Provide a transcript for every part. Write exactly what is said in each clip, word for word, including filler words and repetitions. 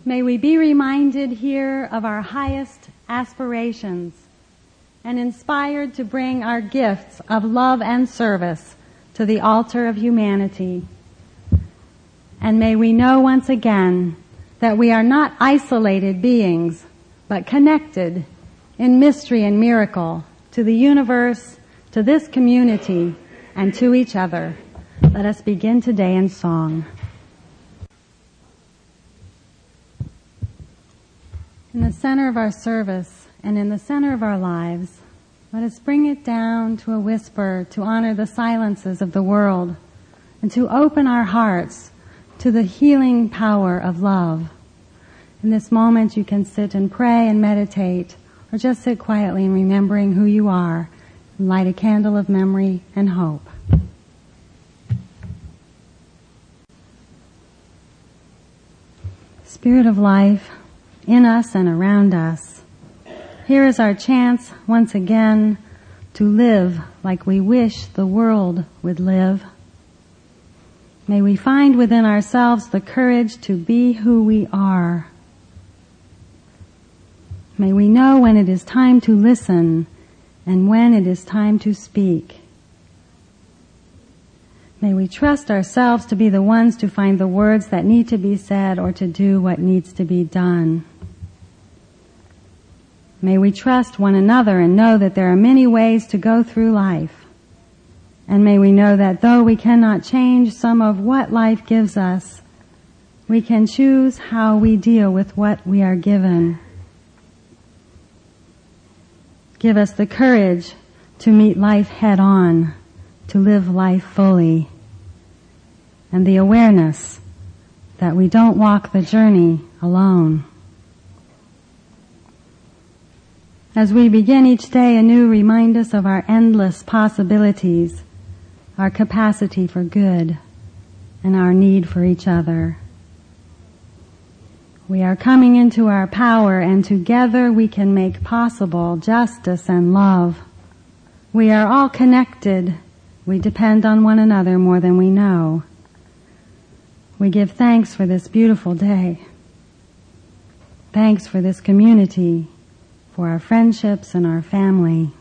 May we be reminded here of our highest aspirations and inspired to bring our gifts of love and service to the altar of humanity. And may we know once again that we are not isolated beings, but connected in mystery and miracle to the universe, to this community, and to each other. Let us begin today in song. In the center of our service and in the center of our lives, let us bring it down to a whisper to honor the silences of the world and to open our hearts to the healing power of love. In this moment you can sit and pray and meditate, or just sit quietly in remembering who you are and light a candle of memory and hope. Spirit of life, in us and around us, here is our chance once again to live like we wish the world would live. May we find within ourselves the courage to be who we are. May we know when it is time to listen and when it is time to speak. May we trust ourselves to be the ones to find the words that need to be said or to do what needs to be done. May we trust one another and know that there are many ways to go through life. And may we know that though we cannot change some of what life gives us, we can choose how we deal with what we are given. Give us the courage to meet life head on, to live life fully, and the awareness that we don't walk the journey alone. As we begin each day anew, remind us of our endless possibilities, our capacity for good, and our need for each other. We are coming into our power, and together we can make possible justice and love. We are all connected. We depend on one another more than we know. We give thanks for this beautiful day. Thanks for this community, for our friendships and our family.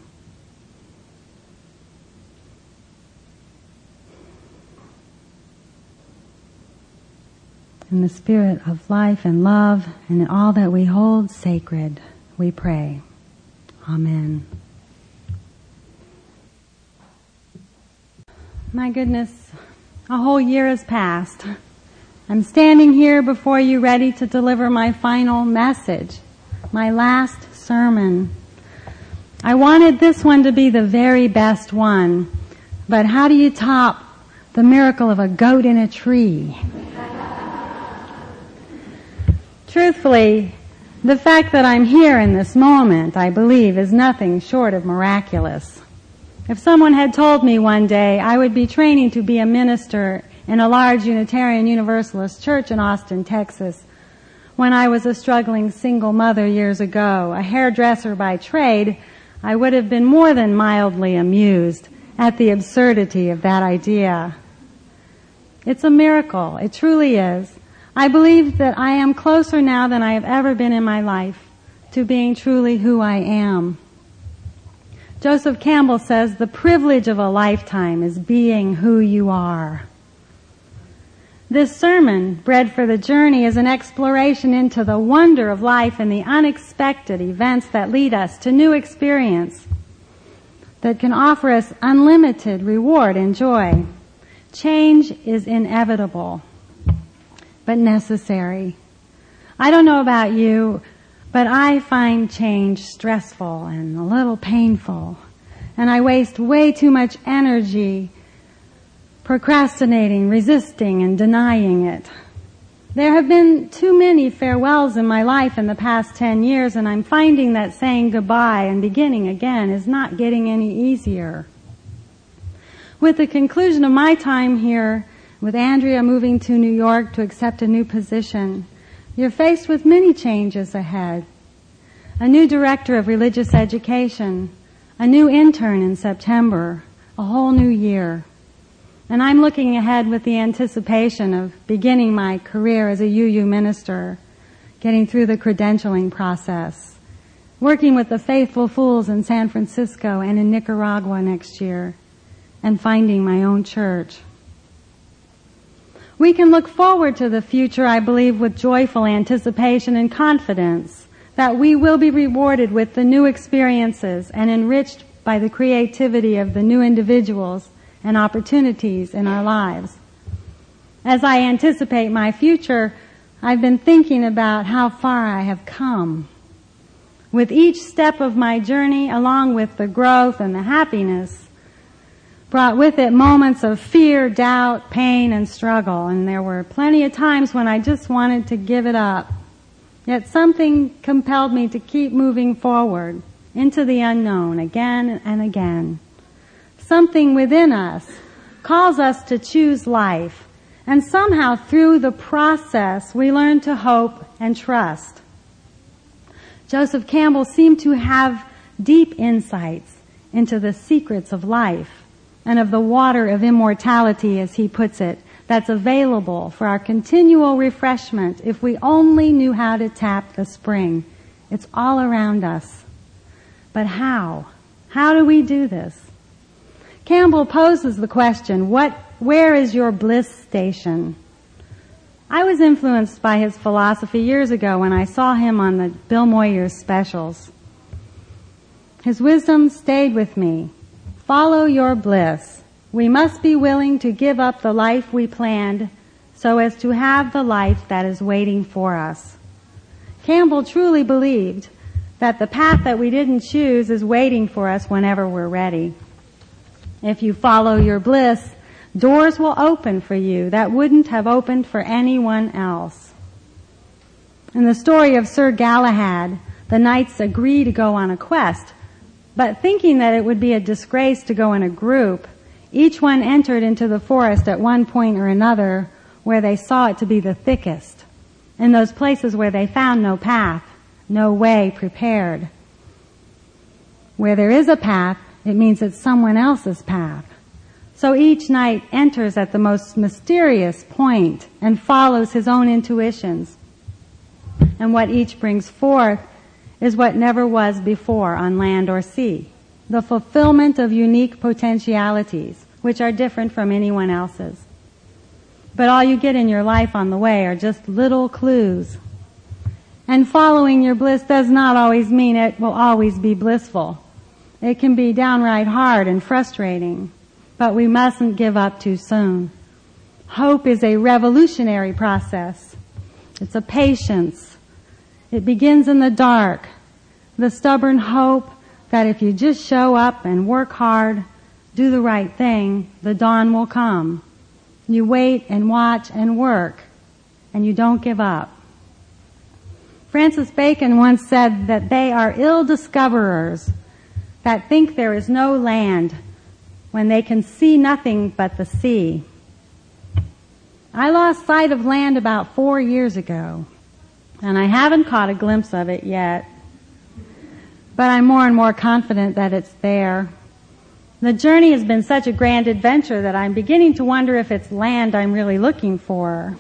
In the spirit of life and love and in all that we hold sacred, we pray. Amen. My goodness, a whole year has passed. I'm standing here before you ready to deliver my final message, my last sermon. I wanted this one to be the very best one, but how do you top the miracle of a goat in a tree? Truthfully, the fact that I'm here in this moment, I believe, is nothing short of miraculous. If someone had told me one day I would be training to be a minister in a large Unitarian Universalist church in Austin, Texas, when I was a struggling single mother years ago, a hairdresser by trade, I would have been more than mildly amused at the absurdity of that idea. It's a miracle. It truly is. I believe that I am closer now than I have ever been in my life to being truly who I am. Joseph Campbell says, the privilege of a lifetime is being who you are. This sermon, Bread for the Journey, is an exploration into the wonder of life and the unexpected events that lead us to new experience that can offer us unlimited reward and joy. Change is inevitable, but necessary. I don't know about you, but I find change stressful and a little painful, and I waste way too much energy procrastinating, resisting, and denying it. There have been too many farewells in my life in the past ten years, and I'm finding that saying goodbye and beginning again is not getting any easier. With the conclusion of my time here, with Andrea moving to New York to accept a new position, you're faced with many changes ahead. A new director of religious education, a new intern in September, a whole new year. And I'm looking ahead with the anticipation of beginning my career as a U U minister. getting through the credentialing process, working with the Faithful Fools in San Francisco and in Nicaragua next year, and finding my own church. We can look forward to the future, I believe, with joyful anticipation and confidence that we will be rewarded with the new experiences and enriched by the creativity of the new individuals and opportunities in our lives. As I anticipate my future, I've been thinking about how far I have come. With each step of my journey, along with the growth and the happiness, brought with it moments of fear, doubt, pain, and struggle. And there were plenty of times when I just wanted to give it up. Yet something compelled me to keep moving forward into the unknown again and again. Something within us calls us to choose life. And somehow through the process, we learn to hope and trust. Joseph Campbell seemed to have deep insights into the secrets of life and of the water of immortality, as he puts it, that's available for our continual refreshment if we only knew how to tap the spring. It's all around us. But how? How do we do this? Campbell poses the question, what, where is your bliss station? I was influenced by his philosophy years ago when I saw him on the Bill Moyers specials. His wisdom stayed with me. Follow your bliss. We must be willing to give up the life we planned so as to have the life that is waiting for us. Campbell truly believed that the path that we didn't choose is waiting for us whenever we're ready. If you follow your bliss, doors will open for you that wouldn't have opened for anyone else. In the story of Sir Galahad, the knights agree to go on a quest, but thinking that it would be a disgrace to go in a group, each one entered into the forest at one point or another where they saw it to be the thickest, in those places where they found no path, no way prepared. Where there is a path, it means it's someone else's path. So each knight enters at the most mysterious point and follows his own intuitions. And what each brings forth is what never was before on land or sea, the fulfillment of unique potentialities, which are different from anyone else's. But all you get in your life on the way are just little clues. And following your bliss does not always mean it will always be blissful. It can be downright hard and frustrating, but we mustn't give up too soon. Hope is a revolutionary process. It's a patience. It begins in the dark. The stubborn hope that if you just show up and work hard, do the right thing, the dawn will come. You wait and watch and work, and you don't give up. Francis Bacon once said that they are ill discoverers that think there is no land when they can see nothing but the sea. I lost sight of land about four years ago, and I haven't caught a glimpse of it yet, but I'm more and more confident that it's there. The journey has been such a grand adventure that I'm beginning to wonder if it's land I'm really looking for.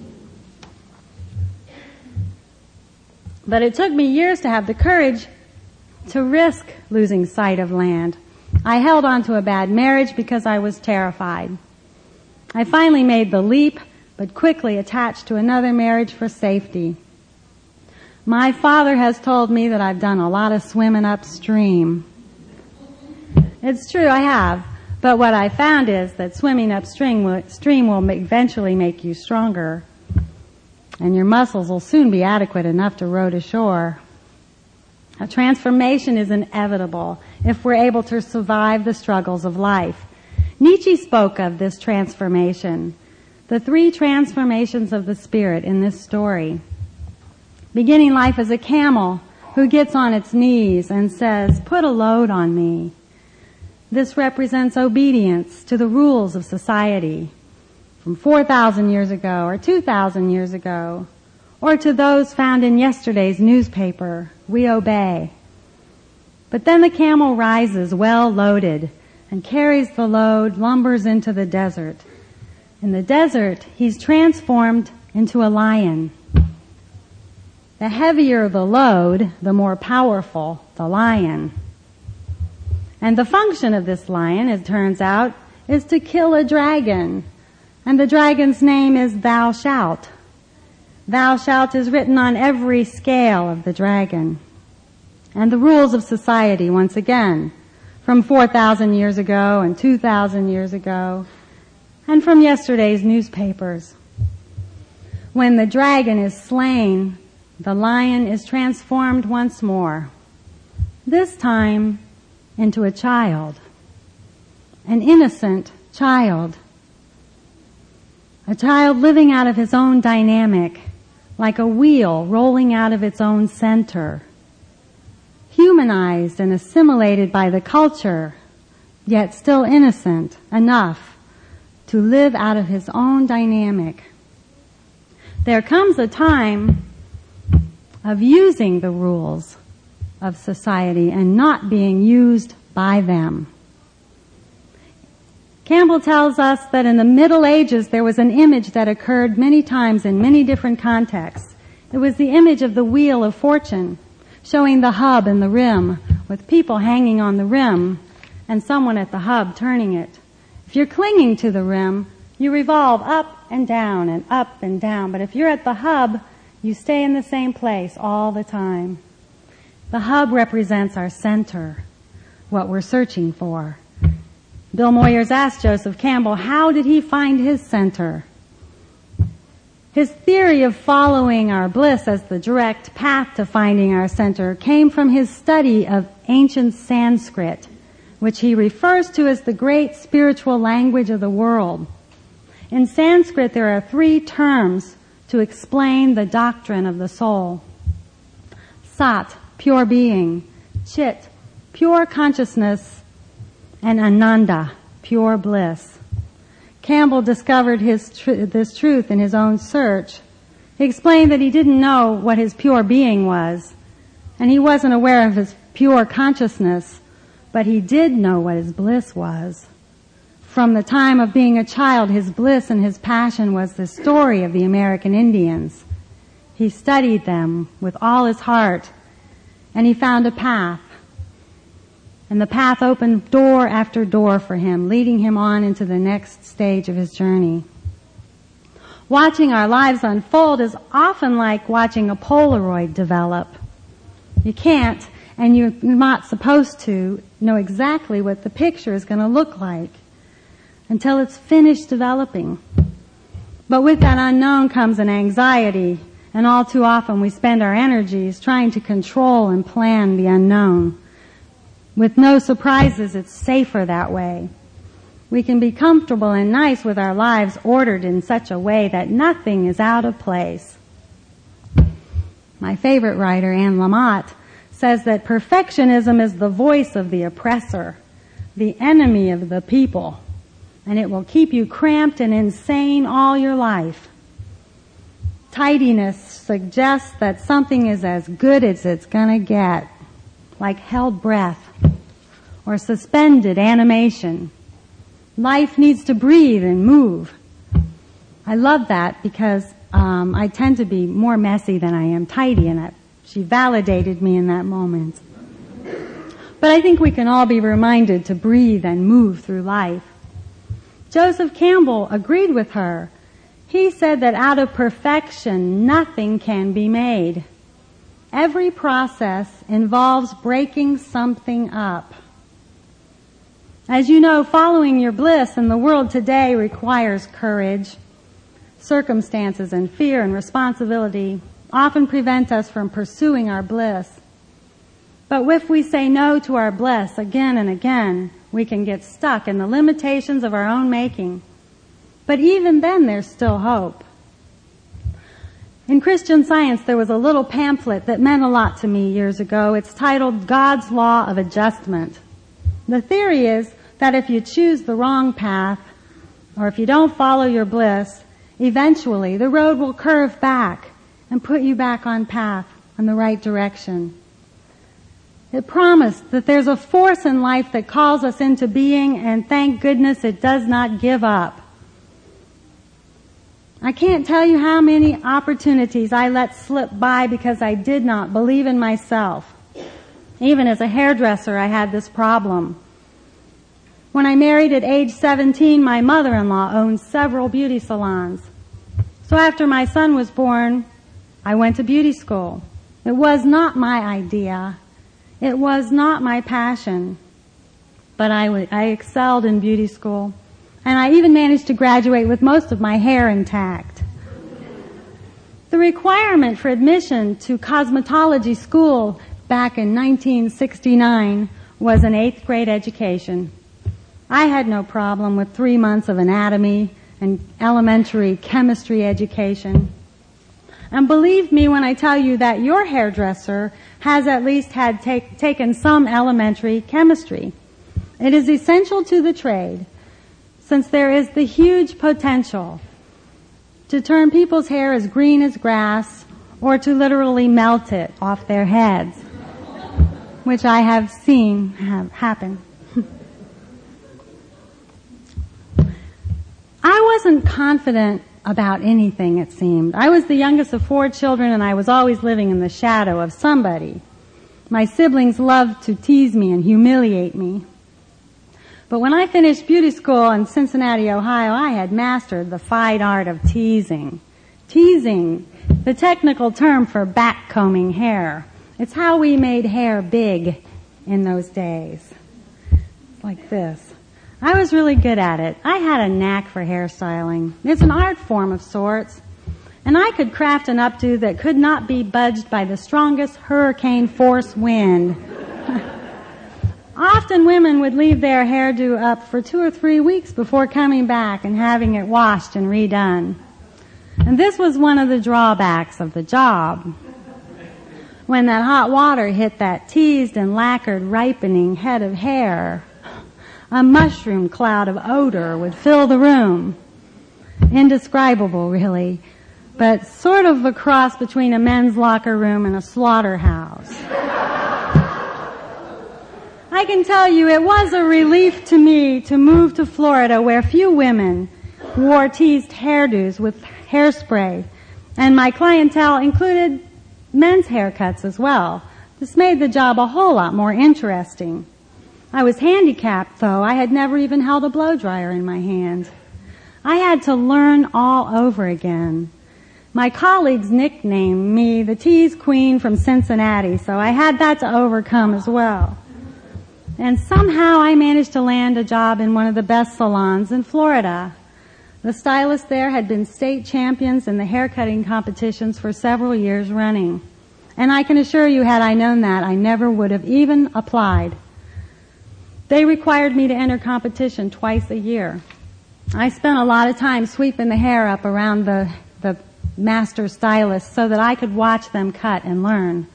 But it took me years to have the courage to risk losing sight of land. I held on to a bad marriage because I was terrified. I finally made the leap, but quickly attached to another marriage for safety. My father has told me that I've done a lot of swimming upstream. It's true, I have. But what I found is that swimming upstream will, stream will eventually make you stronger, and your muscles will soon be adequate enough to row to shore. A transformation is inevitable if we're able to survive the struggles of life. Nietzsche spoke of this transformation, the three transformations of the spirit in this story. Beginning life as a camel who gets on its knees and says, "Put a load on me." This represents obedience to the rules of society from four thousand years ago or two thousand years ago, or to those found in yesterday's newspaper. We obey. But then the camel rises well loaded and carries the load, lumbers into the desert. In the desert, he's transformed into a lion. The heavier the load, the more powerful the lion. And the function of this lion, it turns out, is to kill a dragon. And the dragon's name is Thou Shalt. Thou Shalt is written on every scale of the dragon. And the rules of society, once again, from four thousand years ago and two thousand years ago, and from yesterday's newspapers. When the dragon is slain, the lion is transformed once more, this time into a child, an innocent child, a child living out of his own dynamic, like a wheel rolling out of its own center, humanized and assimilated by the culture, yet still innocent enough to live out of his own dynamic. There comes a time of using the rules of society and not being used by them. Campbell tells us that in the Middle Ages there was an image that occurred many times in many different contexts. It was the image of the Wheel of Fortune, showing the hub and the rim, with people hanging on the rim and someone at the hub turning it. If you're clinging to the rim, you revolve up and down and up and down. But if you're at the hub, you stay in the same place all the time. The hub represents our center, what we're searching for. Bill Moyers asked Joseph Campbell, how did he find his center? His theory of following our bliss as the direct path to finding our center came from his study of ancient Sanskrit, which he refers to as the great spiritual language of the world. In Sanskrit, there are three terms to explain the doctrine of the soul. Sat, pure being; Chit, pure consciousness; and Ananda, pure bliss. Campbell discovered his tr- this truth in his own search. He explained that he didn't know what his pure being was, and he wasn't aware of his pure consciousness, but he did know what his bliss was. From the time of being a child, his bliss and his passion was the story of the American Indians. He studied them with all his heart, and he found a path. And the path opened door after door for him, leading him on into the next stage of his journey. Watching our lives unfold is often like watching a Polaroid develop. You can't, and you're not supposed to, know exactly what the picture is going to look like until it's finished developing. But with that unknown comes an anxiety, and all too often we spend our energies trying to control and plan the unknown. With no surprises, it's safer that way. We can be comfortable and nice with our lives ordered in such a way that nothing is out of place. My favorite writer, Anne Lamott, says that perfectionism is the voice of the oppressor, the enemy of the people, and it will keep you cramped and insane all your life. Tidiness suggests that something is as good as it's gonna get, like held breath or suspended animation. Life needs to breathe and move. I love that because um, I tend to be more messy than I am tidy, and that she validated me in that moment. But I think we can all be reminded to breathe and move through life. Joseph Campbell agreed with her. He said that out of perfection, nothing can be made. Every process involves breaking something up. As you know, following your bliss in the world today requires courage. Circumstances and fear and responsibility often prevent us from pursuing our bliss. But if we say no to our bliss again and again, we can get stuck in the limitations of our own making. But even then, there's still hope. In Christian Science, there was a little pamphlet that meant a lot to me years ago. It's titled God's Law of Adjustment. The theory is that if you choose the wrong path, or if you don't follow your bliss, eventually the road will curve back and put you back on path in the right direction. It promised that there's a force in life that calls us into being, and thank goodness it does not give up. I can't tell you how many opportunities I let slip by because I did not believe in myself. Even as a hairdresser, I had this problem. When I married at age seventeen, my mother-in-law owned several beauty salons. So after my son was born, I went to beauty school. It was not my idea. It was not my passion. But I, w- I excelled in beauty school. And I even managed to graduate with most of my hair intact. The requirement for admission to cosmetology school back in nineteen sixty-nine was an eighth grade education. I had no problem with three months of anatomy and elementary chemistry education. And believe me when I tell you that your hairdresser has at least had take, taken some elementary chemistry. It is essential to the trade, since there is the huge potential to turn people's hair as green as grass or to literally melt it off their heads, which I have seen have happen. I wasn't confident about anything, it seemed. I was the youngest of four children, and I was always living in the shadow of somebody. My siblings loved to tease me and humiliate me. But when I finished beauty school in Cincinnati, Ohio, I had mastered the fine art of teasing. Teasing, the technical term for backcombing hair. It's how we made hair big in those days. Like this. I was really good at it. I had a knack for hairstyling. It's an art form of sorts. And I could craft an updo that could not be budged by the strongest hurricane force wind. Often women would leave their hairdo up for two or three weeks before coming back and having it washed and redone. And this was one of the drawbacks of the job. When that hot water hit that teased and lacquered ripening head of hair, a mushroom cloud of odor would fill the room. Indescribable, really, but sort of a cross between a men's locker room and a slaughterhouse. I can tell you it was a relief to me to move to Florida, where few women wore teased hairdos with hairspray, and my clientele included men's haircuts as well. This made the job a whole lot more interesting. I was handicapped, though. I had never even held a blow dryer in my hand. I had to learn all over again. My colleagues nicknamed me the Tease Queen from Cincinnati, so I had that to overcome as well. And somehow I managed to land a job in one of the best salons in Florida. The stylists there had been state champions in the haircutting competitions for several years running. And I can assure you, had I known that, I never would have even applied. They required me to enter competition twice a year. I spent a lot of time sweeping the hair up around the, the master stylists so that I could watch them cut and learn.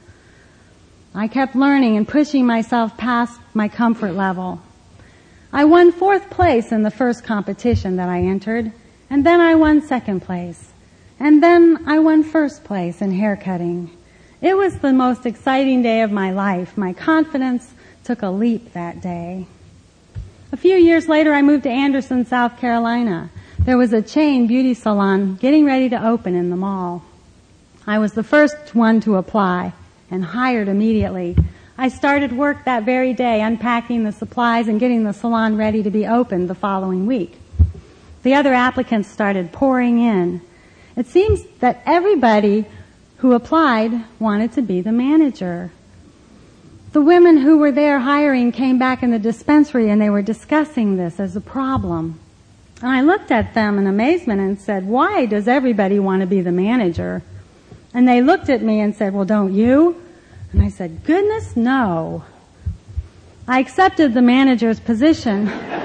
I kept learning and pushing myself past my comfort level. I won fourth place in the first competition that I entered, and then I won second place. And then I won first place in haircutting. It was the most exciting day of my life. My confidence took a leap that day. A few years later, I moved to Anderson, South Carolina. There was a chain beauty salon getting ready to open in the mall. I was the first one to apply and hired immediately. I started work that very day, unpacking the supplies and getting the salon ready to be opened the following week. The other applicants started pouring in. It seems that everybody who applied wanted to be the manager. The women who were there hiring came back in the dispensary and they were discussing this as a problem. And I looked at them in amazement and said, "Why does everybody want to be the manager?" And they looked at me and said, "Well, don't you?" And I said, "Goodness, no." I accepted the manager's position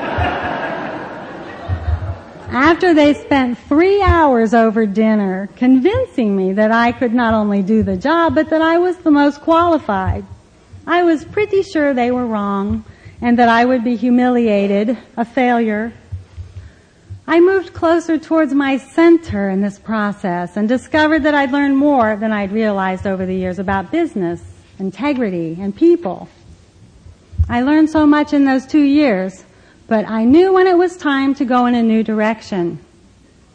after they spent three hours over dinner convincing me that I could not only do the job, but that I was the most qualified. I was pretty sure they were wrong and that I would be humiliated, a failure. I moved closer towards my center in this process and discovered that I'd learned more than I'd realized over the years about business, integrity, and people. I learned so much in those two years, but I knew when it was time to go in a new direction.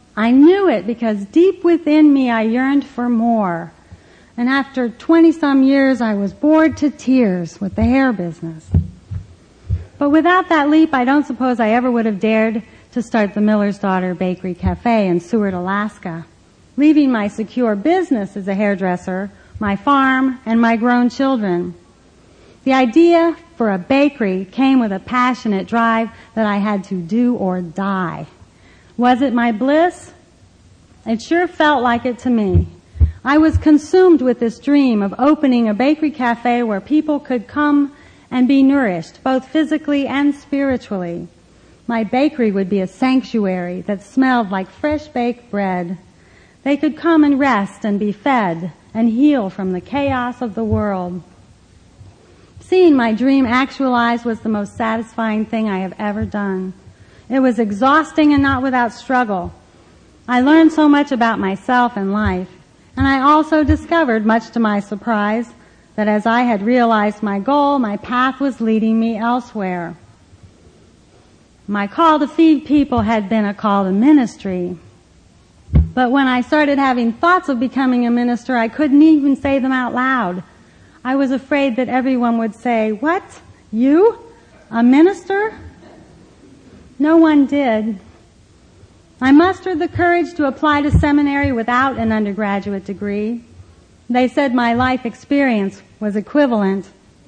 I knew it because deep within me I yearned for more. And after twenty-some years, I was bored to tears with the hair business. But without that leap, I don't suppose I ever would have dared to start the Miller's Daughter Bakery Cafe in Seward, Alaska, leaving my secure business as a hairdresser, my farm, and my grown children. The idea for a bakery came with a passionate drive that I had to do or die. Was it my bliss? It sure felt like it to me. I was consumed with this dream of opening a bakery cafe where people could come and be nourished, both physically and spiritually. My bakery would be a sanctuary that smelled like fresh baked bread. They could come and rest and be fed and heal from the chaos of the world. Seeing my dream actualized was the most satisfying thing I have ever done. It was exhausting and not without struggle. I learned so much about myself and life, and I also discovered, much to my surprise, that as I had realized my goal, my path was leading me elsewhere. My call to feed people had been a call to ministry. But when I started having thoughts of becoming a minister, I couldn't even say them out loud. I was afraid that everyone would say, "What? You? A minister?" No one did. I mustered the courage to apply to seminary without an undergraduate degree. They said my life experience was equivalent.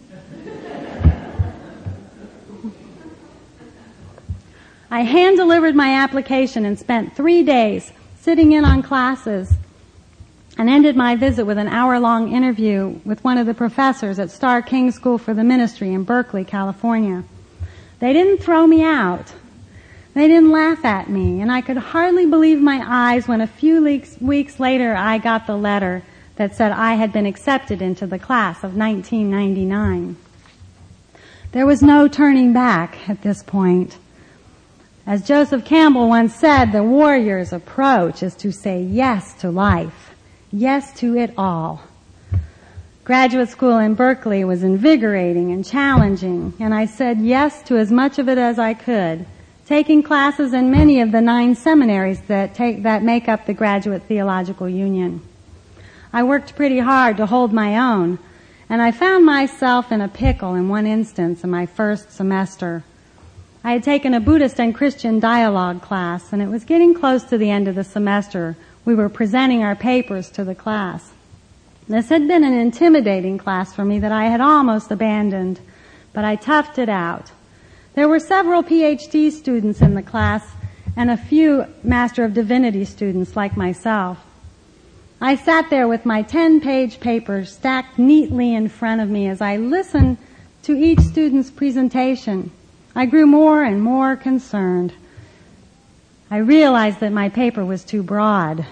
I hand-delivered my application and spent three days sitting in on classes and ended my visit with an hour-long interview with one of the professors at Starr King School for the Ministry in Berkeley, California. They didn't throw me out. They didn't laugh at me, and I could hardly believe my eyes when a few weeks, weeks later I got the letter that said I had been accepted into the class of nineteen ninety-nine. There was no turning back at this point. As Joseph Campbell once said, the warrior's approach is to say yes to life, yes to it all. Graduate school in Berkeley was invigorating and challenging, and I said yes to as much of it as I could, taking classes in many of the nine seminaries that take, that make up the Graduate Theological Union. I worked pretty hard to hold my own, and I found myself in a pickle in one instance in my first semester. I had taken a Buddhist and Christian dialogue class, and it was getting close to the end of the semester. We were presenting our papers to the class. This had been an intimidating class for me that I had almost abandoned, but I toughed it out. There were several P H D students in the class and a few Master of Divinity students like myself. I sat there with my ten-page paper stacked neatly in front of me as I listened to each student's presentation. I grew more and more concerned. I realized that my paper was too broad.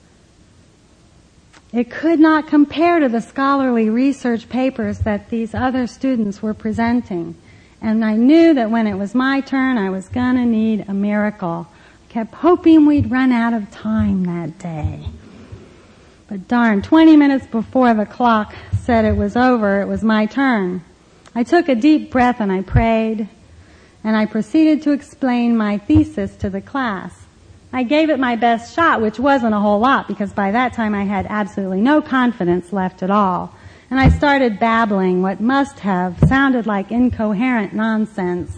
It could not compare to the scholarly research papers that these other students were presenting. And I knew that when it was my turn, I was going to need a miracle. I kept hoping we'd run out of time that day. But darn, twenty minutes before the clock said it was over, it was my turn. I took a deep breath and I prayed, and I proceeded to explain my thesis to the class. I gave it my best shot, which wasn't a whole lot, because by that time I had absolutely no confidence left at all. And I started babbling what must have sounded like incoherent nonsense.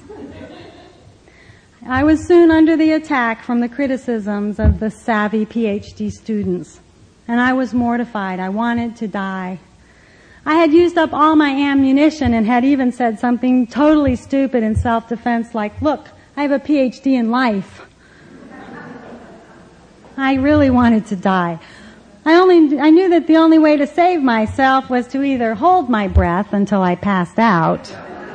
I was soon under the attack from the criticisms of the savvy P H D students, and I was mortified. I wanted to die. I had used up all my ammunition and had even said something totally stupid in self-defense like, "Look, I have a P H D in life." I really wanted to die. I only, I knew that the only way to save myself was to either hold my breath until I passed out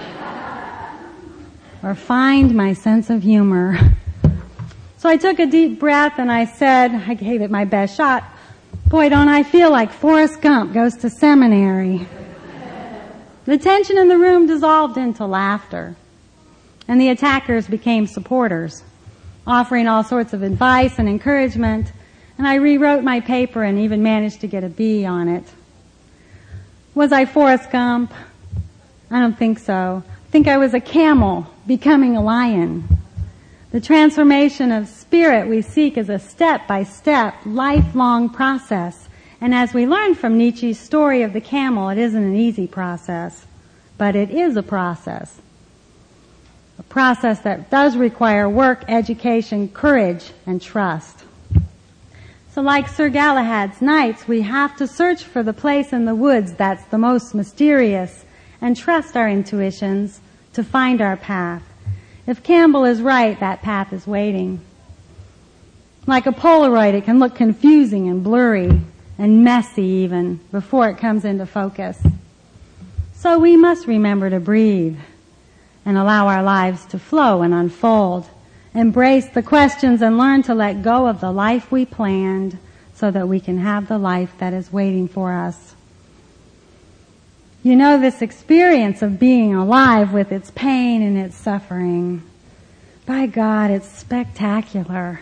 or find my sense of humor. So I took a deep breath and I said, I gave it my best shot, "Boy, don't I feel like Forrest Gump goes to seminary." The tension in the room dissolved into laughter, and the attackers became supporters, offering all sorts of advice and encouragement, and I rewrote my paper and even managed to get a B on it. Was I Forrest Gump? I don't think so. I think I was a camel becoming a lion. The transformation of spirit we seek is a step-by-step, lifelong process. And as we learned from Nietzsche's story of the camel, it isn't an easy process, but it is a process. A process that does require work, education, courage, and trust. So like Sir Galahad's knights, we have to search for the place in the woods that's the most mysterious and trust our intuitions to find our path. If Campbell is right, that path is waiting. Like a Polaroid, it can look confusing and blurry and messy even before it comes into focus. So we must remember to breathe and allow our lives to flow and unfold. Embrace the questions and learn to let go of the life we planned so that we can have the life that is waiting for us. You know, this experience of being alive with its pain and its suffering, by God, it's spectacular.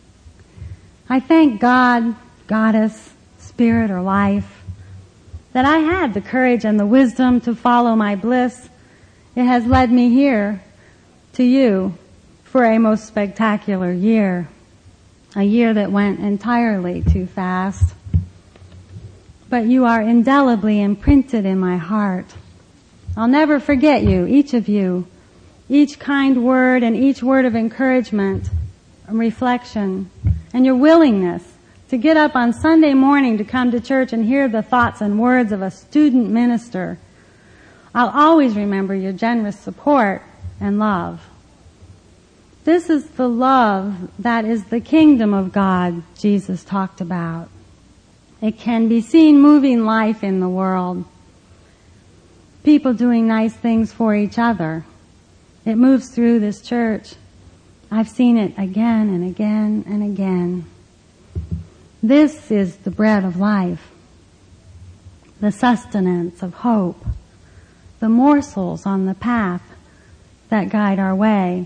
I thank God, Goddess, Spirit, or life, that I had the courage and the wisdom to follow my bliss. It has led me here to you for a most spectacular year, a year that went entirely too fast. But you are indelibly imprinted in my heart. I'll never forget you, each of you, each kind word and each word of encouragement and reflection, and your willingness to get up on Sunday morning to come to church and hear the thoughts and words of a student minister. I'll always remember your generous support and love. This is the love that is the kingdom of God Jesus talked about. It can be seen moving life in the world. People doing nice things for each other. It moves through this church. I've seen it again and again and again. This is the bread of life, the sustenance of hope, the morsels on the path that guide our way.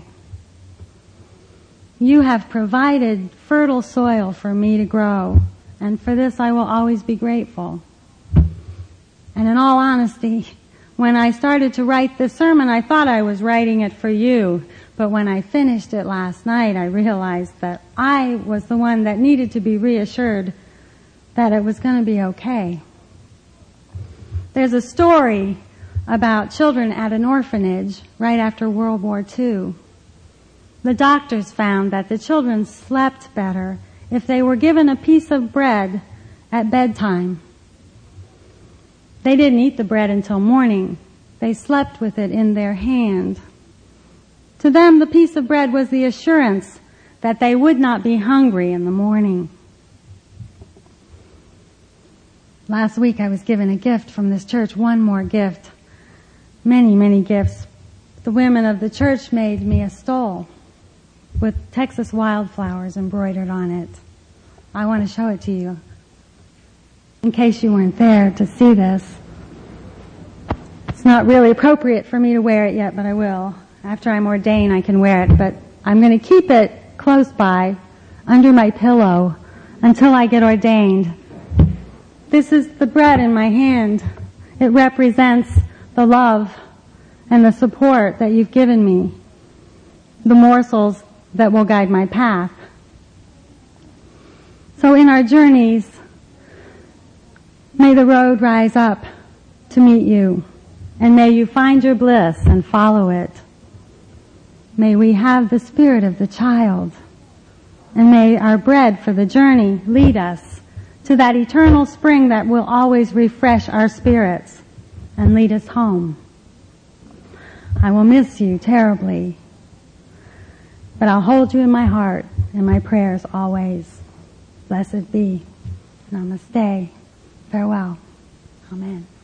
You have provided fertile soil for me to grow, and for this I will always be grateful. And in all honesty, when I started to write this sermon, I thought I was writing it for you, but when I finished it last night, I realized that I was the one that needed to be reassured that it was going to be okay. There's a story about children at an orphanage right after World War Two. The doctors found that the children slept better if they were given a piece of bread at bedtime. They didn't eat the bread until morning. They slept with it in their hand. To them, the piece of bread was the assurance that they would not be hungry in the morning. Last week I was given a gift from this church, one more gift. Many, many gifts. The women of the church made me a stole with Texas wildflowers embroidered on it. I want to show it to you in case you weren't there to see this. It's not really appropriate for me to wear it yet, but I will. After I'm ordained, I can wear it, but I'm going to keep it close by, under my pillow, until I get ordained. This is the bread in my hand. It represents the love and the support that you've given me, the morsels that will guide my path. So in our journeys, may the road rise up to meet you, and may you find your bliss and follow it. May we have the spirit of the child, and may our bread for the journey lead us to that eternal spring that will always refresh our spirits and lead us home. I will miss you terribly, but I'll hold you in my heart and my prayers always. Blessed be. Namaste. Farewell. Amen.